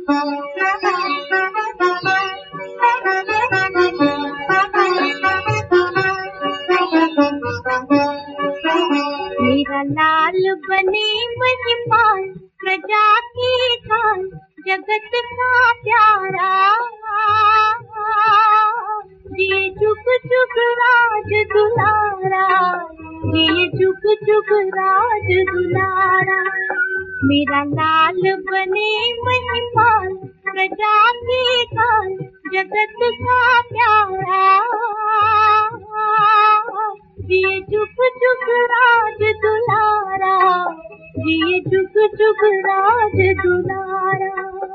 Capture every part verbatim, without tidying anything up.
मेरा लाल बने महिपाल, प्रजा की ढाल, जगत का प्यारा, जिए जुग जुग राज दुलारा, जिए जुग जुग राज दुलारा। मेरा लाल बने महिपाल, प्रजा की ढाल, जगत का प्यारा, जिए जुग जुग राज दुलारा, जिए जुग जुग राज दुलारा।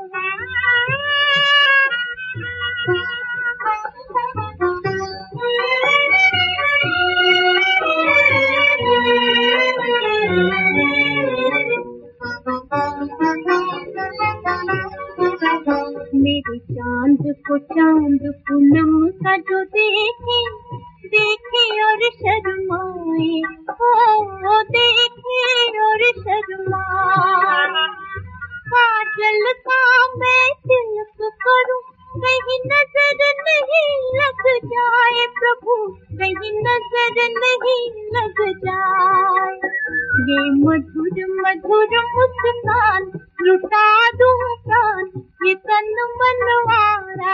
मेरे चांद को चांद पूनम का जो देखे, देखे और शर्माए, ओ देखे और शर्माए। काजल का मैं तिलक करूं, कहीं नजर नहीं लग जाए प्रभु, कहीं नजर नहीं लग जाए। ये मधुर मधुर मुस्कान लुटा दूं प्राण, ये तन मनवारा,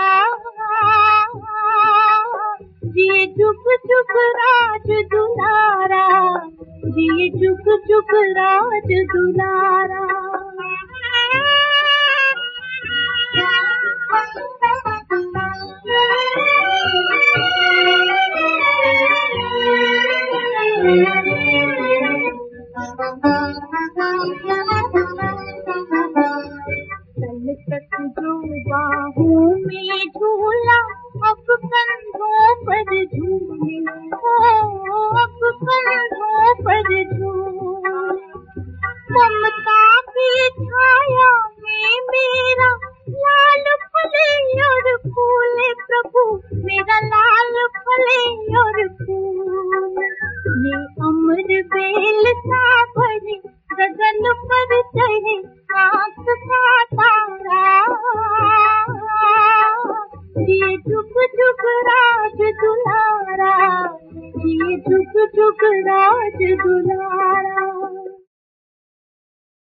जिए जुग जुग राज दुलारा, जिए जुग जुग राज दुलारा। कल तक जो बाहों में झूला, अब कंधों पर झूले, ओ अब कंधों पर झूले। ममता की छाया में मेरा लाल फले और फूले प्रभु, मेरा लाल फले और फूल। ये अमर बेल सा भरे गगन पर चढ़े आँख का तारा, जिए जुग जुग राज दुलारा, जिए जुग जुग राज दुलारा।